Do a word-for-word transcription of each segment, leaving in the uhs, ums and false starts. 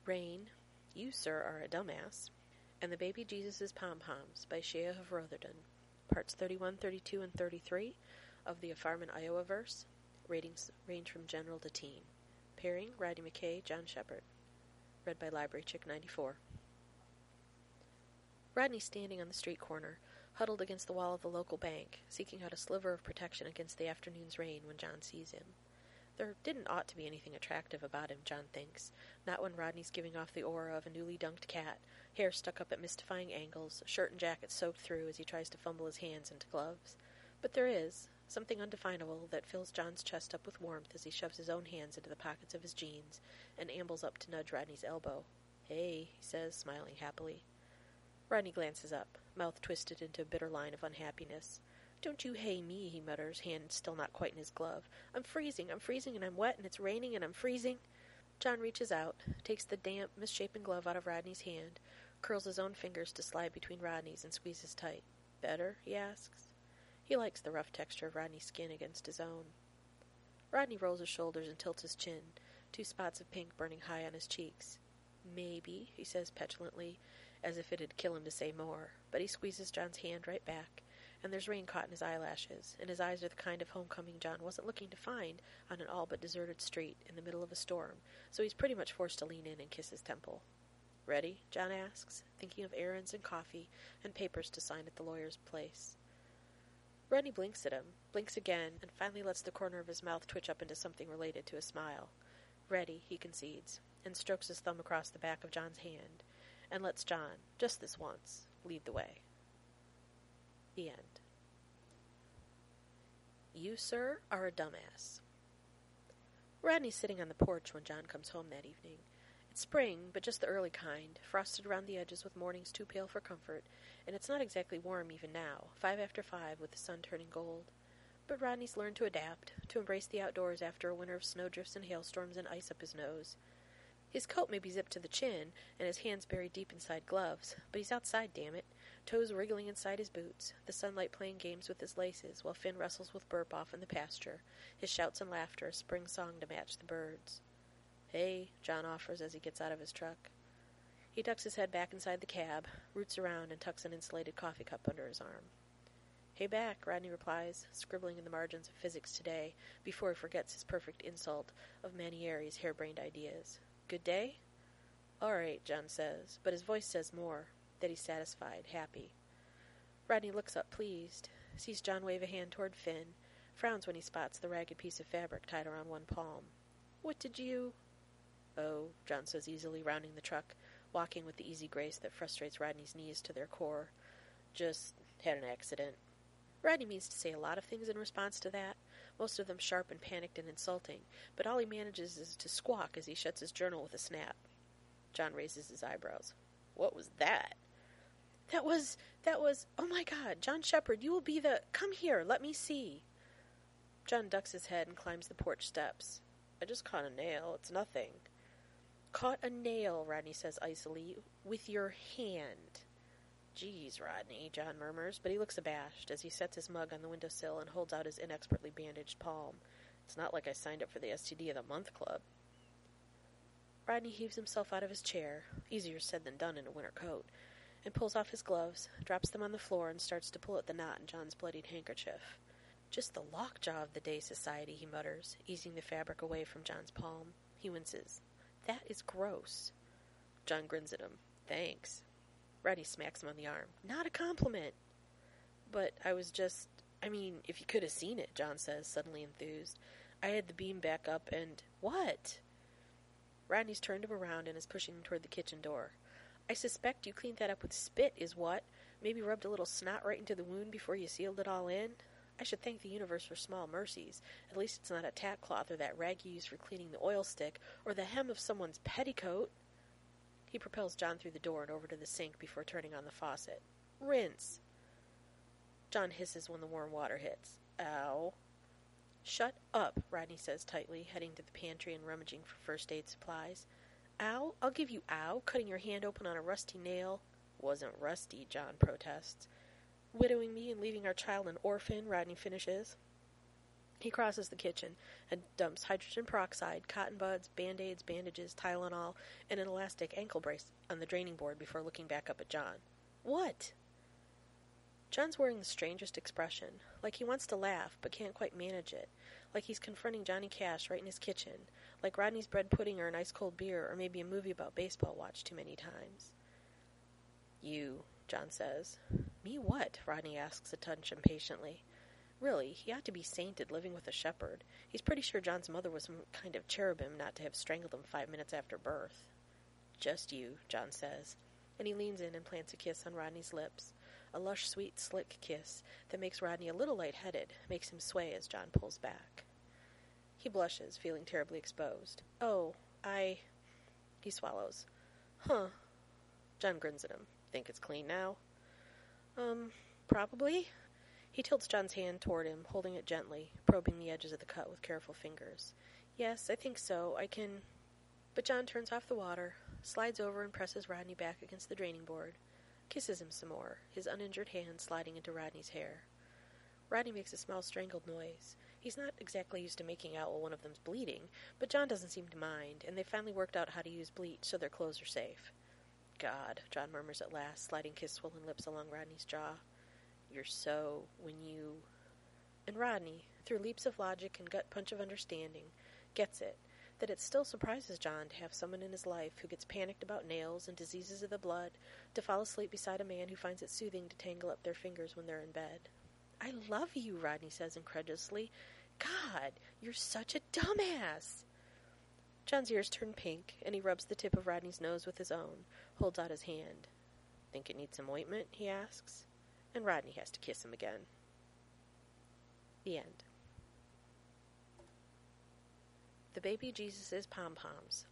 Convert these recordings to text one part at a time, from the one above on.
Rain, You, Sir, Are a Dumbass, and The Baby Jesus' Pom-Poms by Shea of Rotherden, parts thirty-one, thirty-two, and thirty-three of the A Farm in Iowa verse. Ratings range from general to teen. Pairing, Rodney McKay, John Shepard. Read by Library Chick ninety-four. Rodney's standing on the street corner, huddled against the wall of the local bank, seeking out a sliver of protection against the afternoon's rain when John sees him. There didn't ought to be anything attractive about him, John thinks, not when Rodney's giving off the aura of a newly dunked cat, hair stuck up at mystifying angles, shirt and jacket soaked through as he tries to fumble his hands into gloves. But there is something undefinable that fills John's chest up with warmth as he shoves his own hands into the pockets of his jeans and ambles up to nudge Rodney's elbow. "Hey," he says, smiling happily. Rodney glances up, mouth twisted into a bitter line of unhappiness. "Don't you hey me," he mutters, hand still not quite in his glove. "I'm freezing, I'm freezing, and I'm wet, and it's raining, and I'm freezing." John reaches out, takes the damp, misshapen glove out of Rodney's hand, curls his own fingers to slide between Rodney's and squeezes tight. "Better?" he asks. He likes the rough texture of Rodney's skin against his own. Rodney rolls his shoulders and tilts his chin, two spots of pink burning high on his cheeks. "Maybe," he says petulantly, as if it'd kill him to say more, but he squeezes John's hand right back, and there's rain caught in his eyelashes, and his eyes are the kind of homecoming John wasn't looking to find on an all-but-deserted street in the middle of a storm, so he's pretty much forced to lean in and kiss his temple. "Ready?" John asks, thinking of errands and coffee and papers to sign at the lawyer's place. Rodney blinks at him, blinks again, and finally lets the corner of his mouth twitch up into something related to a smile. "Ready," he concedes, and strokes his thumb across the back of John's hand, and lets John, just this once, lead the way. The end. You, Sir, Are a Dumbass. Rodney's sitting on the porch when John comes home that evening. It's spring, but just the early kind, frosted around the edges with mornings too pale for comfort, and it's not exactly warm even now, five after five with the sun turning gold. But Rodney's learned to adapt, to embrace the outdoors after a winter of snowdrifts and hailstorms and ice up his nose. His coat may be zipped to the chin, and his hands buried deep inside gloves, but he's outside, damn it, toes wriggling inside his boots, the sunlight playing games with his laces, while Finn wrestles with Burp off in the pasture, his shouts and laughter a spring song to match the birds. "Hey," John offers as he gets out of his truck. He ducks his head back inside the cab, roots around, and tucks an insulated coffee cup under his arm. "Hey back," Rodney replies, scribbling in the margins of physics today, before he forgets his perfect insult of Manieri's harebrained ideas. "Good day?" "All right," John says, but his voice says more, that he's satisfied, happy. Rodney looks up, pleased, sees John wave a hand toward Finn, frowns when he spots the ragged piece of fabric tied around one palm. "What did you—" "Oh," John says easily, rounding the truck, walking with the easy grace that frustrates Rodney's knees to their core. "Just had an accident." Rodney means to say a lot of things in response to that, most of them sharp and panicked and insulting, but all he manages is to squawk as he shuts his journal with a snap. John raises his eyebrows. "What was that?" That was, that was, oh my God, John Shepard, you will be the, come here, let me see." John ducks his head and climbs the porch steps. "I just caught a nail, it's nothing." "Caught a nail," Rodney says icily, "with your hand." "Geez, Rodney," John murmurs, but he looks abashed as he sets his mug on the windowsill and holds out his inexpertly bandaged palm. "It's not like I signed up for the S T D of the Month Club." Rodney heaves himself out of his chair, easier said than done in a winter coat, and pulls off his gloves, drops them on the floor, and starts to pull at the knot in John's bloodied handkerchief. "Just the lockjaw of the day, society," he mutters, easing the fabric away from John's palm. He winces. "That is gross." John grins at him. "Thanks." Rodney smacks him on the arm. "Not a compliment." "But I was just... I mean, if you could have seen it," John says, suddenly enthused. "I had the beam back up and..." "What?" Rodney's turned him around and is pushing him toward the kitchen door. "I suspect you cleaned that up with spit, is what? Maybe rubbed a little snot right into the wound before you sealed it all in? I should thank the universe for small mercies. At least it's not a tack cloth or that rag you use for cleaning the oil stick or the hem of someone's petticoat." He propels John through the door and over to the sink before turning on the faucet. "Rinse." John hisses when the warm water hits. "Ow." "Shut up," Rodney says tightly, heading to the pantry and rummaging for first aid supplies. "Ow? I'll give you ow, cutting your hand open on a rusty nail." "Wasn't rusty," John protests. "Widowing me and leaving our child an orphan," Rodney finishes. He crosses the kitchen and dumps hydrogen peroxide, cotton buds, Band-Aids, bandages, Tylenol, and an elastic ankle brace on the draining board before looking back up at John. What? John's wearing the strangest expression, like he wants to laugh but can't quite manage it, like he's confronting Johnny Cash right in his kitchen, like Rodney's bread pudding or an ice-cold beer or maybe a movie about baseball watched too many times. You, John says. Me what? Rodney asks a touch impatiently. Really, he ought to be sainted living with a shepherd. He's pretty sure John's mother was some kind of cherubim not to have strangled him five minutes after birth. Just you, John says, and he leans in and plants a kiss on Rodney's lips, a lush, sweet, slick kiss that makes Rodney a little lightheaded, makes him sway as John pulls back. He blushes, feeling terribly exposed. Oh, I... He swallows. Huh. John grins at him. Think it's clean now? Um, probably. He tilts John's hand toward him, holding it gently, probing the edges of the cut with careful fingers. Yes, I think so. I can... But John turns off the water, slides over and presses Rodney back against the draining board, kisses him some more, his uninjured hand sliding into Rodney's hair. Rodney makes a small strangled noise. He's not exactly used to making out while one of them's bleeding, but John doesn't seem to mind, and they've finally worked out how to use bleach so their clothes are safe. God, John murmurs at last, sliding kiss-swollen lips along Rodney's jaw. You're so, when you... And Rodney, through leaps of logic and gut punch of understanding, gets it, that it still surprises John to have someone in his life who gets panicked about nails and diseases of the blood, to fall asleep beside a man who finds it soothing to tangle up their fingers when they're in bed. I love you, Rodney says incredulously. God, you're such a dumbass. John's ears turn pink, and he rubs the tip of Rodney's nose with his own, holds out his hand. Think it needs some ointment, he asks, and Rodney has to kiss him again. The end. The Baby Jesus' Pom-Poms.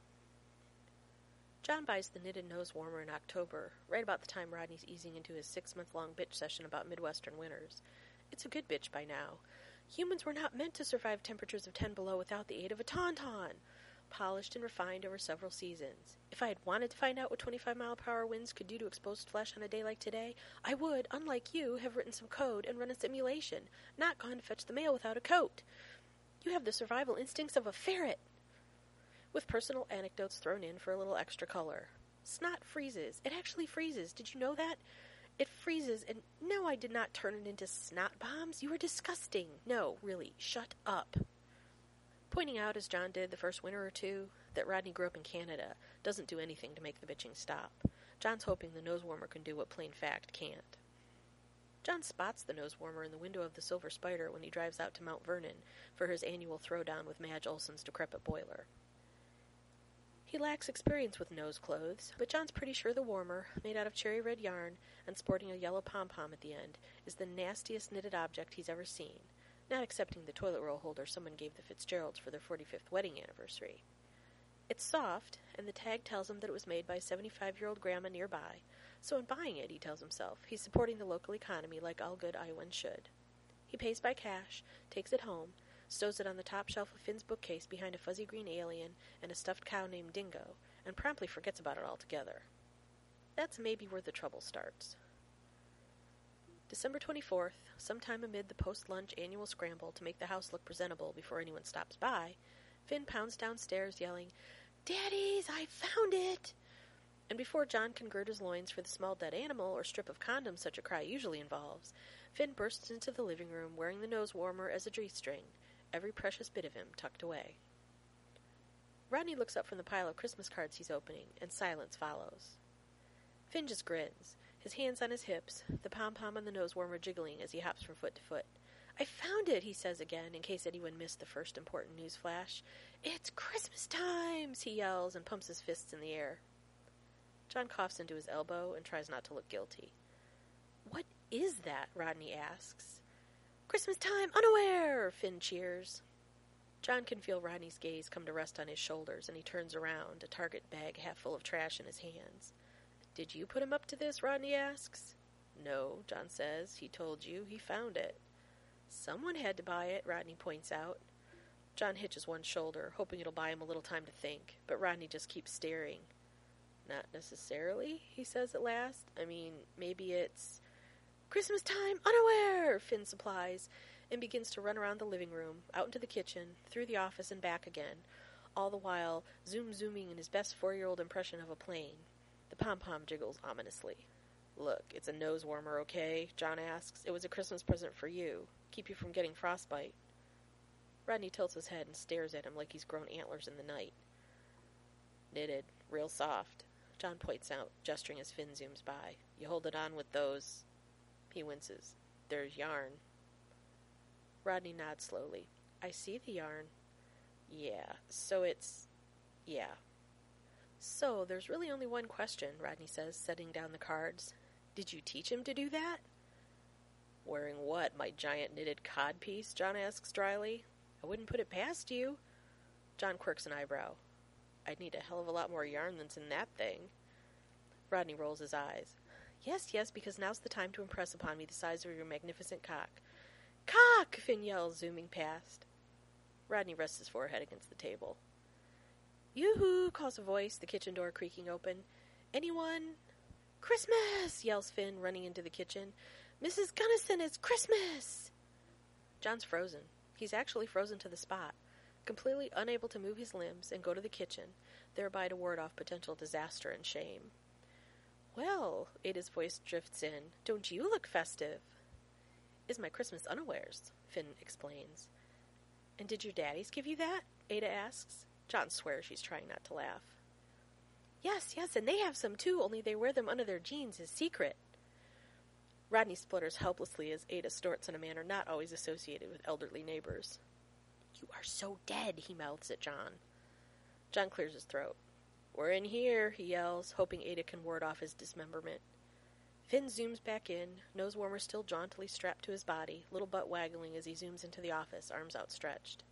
John buys the knitted nose warmer in October, right about the time Rodney's easing into his six-month-long bitch session about Midwestern winters. It's a good bitch by now. Humans were not meant to survive temperatures of ten below without the aid of a tauntaun. Polished and refined over several seasons. If I had wanted to find out what twenty-five mile per hour winds could do to exposed flesh on a day like today, I would, unlike you, have written some code and run a simulation, not gone to fetch the mail without a coat. You have the survival instincts of a ferret. With personal anecdotes thrown in for a little extra color. Snot freezes. It actually freezes. Did you know that? It freezes, and no, I did not turn it into snot bombs. You are disgusting. No, really, shut up. Pointing out, as John did the first winter or two, that Rodney grew up in Canada doesn't do anything to make the bitching stop. John's hoping the nose warmer can do what plain fact can't. John spots the nose warmer in the window of the Silver Spider when he drives out to Mount Vernon for his annual throwdown with Madge Olson's decrepit boiler. He lacks experience with nose clothes, but John's pretty sure the warmer, made out of cherry red yarn and sporting a yellow pom-pom at the end, is the nastiest knitted object he's ever seen, not excepting the toilet roll holder someone gave the Fitzgeralds for their forty-fifth wedding anniversary. It's soft, and the tag tells him that it was made by a seventy-five-year-old grandma nearby, so in buying it, he tells himself, he's supporting the local economy like all good Iowans should. He pays by cash, takes it home, stows it on the top shelf of Finn's bookcase behind a fuzzy green alien and a stuffed cow named Dingo, and promptly forgets about it altogether. That's maybe where the trouble starts. December twenty-fourth, sometime amid the post-lunch annual scramble to make the house look presentable before anyone stops by, Finn pounds downstairs yelling, "Daddies, I found it!" And before John can gird his loins for the small dead animal or strip of condom such a cry usually involves, Finn bursts into the living room wearing the nose warmer as a G-string, every precious bit of him tucked away. Rodney looks up from the pile of Christmas cards he's opening, and silence follows. Finn just grins, his hands on his hips, the pom-pom on the nose warmer jiggling as he hops from foot to foot. "I found it," he says again, in case anyone missed the first important news flash. "It's Christmas times," he yells and pumps his fists in the air. John coughs into his elbow and tries not to look guilty. "What is that?" Rodney asks. "Christmas time, unaware!" Finn cheers. John can feel Rodney's gaze come to rest on his shoulders, and he turns around, a target bag half full of trash in his hands. "Did you put him up to this?" Rodney asks. "No," John says. "He told you. He found it." "Someone had to buy it," Rodney points out. John hitches one shoulder, hoping it'll buy him a little time to think, but Rodney just keeps staring. "Not necessarily," he says at last. "I mean, maybe it's..." "Christmas time, unaware!" Finn supplies, and begins to run around the living room, out into the kitchen, through the office and back again, all the while zoom-zooming in his best four-year-old impression of a plane. The pom-pom jiggles ominously. "Look, it's a nose warmer, okay?" John asks. "It was a Christmas present for you. Keep you from getting frostbite." Rodney tilts his head and stares at him like he's grown antlers in the night. "Knitted, real soft," John points out, gesturing as Finn zooms by. "You hold it on with those..." He winces. "There's yarn." Rodney nods slowly. "I see the yarn." "Yeah, so it's... yeah." "So, there's really only one question," Rodney says, setting down the cards. "Did you teach him to do that?" "Wearing what, my giant knitted codpiece?" John asks dryly. "I wouldn't put it past you." John quirks an eyebrow. "I'd need a hell of a lot more yarn than's in that thing." Rodney rolls his eyes. "Yes, yes, because now's the time to impress upon me the size of your magnificent cock." "Cock!" Finn yells, zooming past. Rodney rests his forehead against the table. "Yoo-hoo!" calls a voice, the kitchen door creaking open. "Anyone?" "Christmas!" yells Finn, running into the kitchen. "Missus Gunnison, it's Christmas!" John's frozen. He's actually frozen to the spot, completely unable to move his limbs and go to the kitchen, thereby to ward off potential disaster and shame. "Well," Ada's voice drifts in, "don't you look festive?" "Is my Christmas unawares," Finn explains. "And did your daddies give you that?" Ada asks. John swears she's trying not to laugh. "Yes, yes, and they have some too, only they wear them under their jeans as secret." Rodney splutters helplessly as Ada snorts in a manner not always associated with elderly neighbors. "You are so dead," he mouths at John. John clears his throat. "We're in here," he yells, hoping Ada can ward off his dismemberment. Finn zooms back in, nose warmer still jauntily strapped to his body, little butt waggling as he zooms into the office, arms outstretched.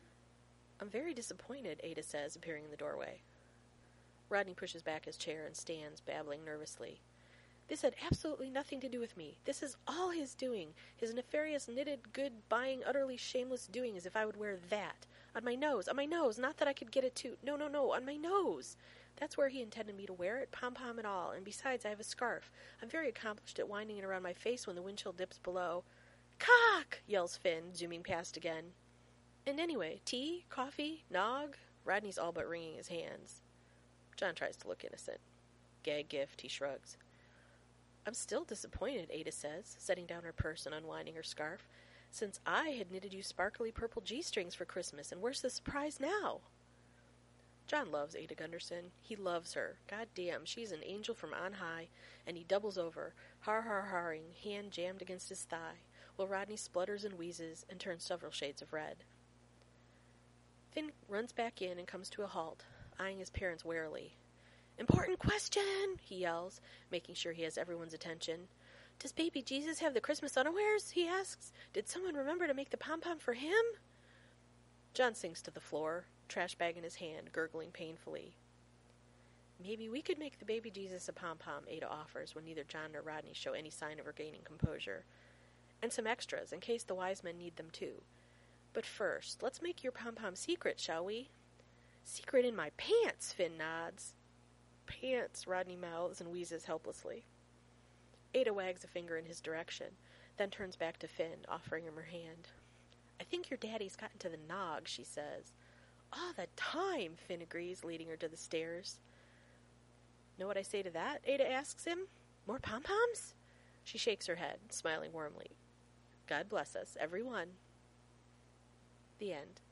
"I'm very disappointed," Ada says, appearing in the doorway. Rodney pushes back his chair and stands, babbling nervously. "This had absolutely nothing to do with me. This is all his doing. His nefarious, knitted, good, buying, utterly shameless doing as if I would wear that. On my nose, on my nose, not that I could get it too. No, no, no, on my nose. That's where he intended me to wear it, pom-pom and all, and besides I have a scarf. I'm very accomplished at winding it around my face when the wind chill dips below." "Cock!" yells Finn, zooming past again. "And anyway, tea? Coffee? Nog?" Rodney's all but wringing his hands. John tries to look innocent. "Gag gift," he shrugs. "I'm still disappointed," Ada says, setting down her purse and unwinding her scarf, "since I had knitted you sparkly purple G-strings for Christmas, and where's the surprise now?" John loves Ada Gunderson. He loves her. God damn, she's an angel from on high, and he doubles over, har-har-harring, hand jammed against his thigh, while Rodney splutters and wheezes and turns several shades of red. Finn runs back in and comes to a halt, eyeing his parents warily. "Important question!" he yells, making sure he has everyone's attention. "Does baby Jesus have the Christmas unawares?" he asks. "Did someone remember to make the pom-pom for him?" John sinks to the floor, trash bag in his hand, gurgling painfully. "Maybe we could make the baby Jesus a pom-pom," Ada offers when neither John nor Rodney show any sign of regaining composure. "And some extras, in case the wise men need them too. But first, let's make your pom-pom secret, shall we?" "Secret in my pants," Finn nods. "Pants," Rodney mouths and wheezes helplessly. Ada wags a finger in his direction, then turns back to Finn, offering him her hand. "I think your daddy's gotten to the nog," she says. "All the time," Finn agrees, leading her to the stairs. "Know what I say to that?" Ada asks him. "More pom-poms?" She shakes her head, smiling warmly. "God bless us, every one." The end.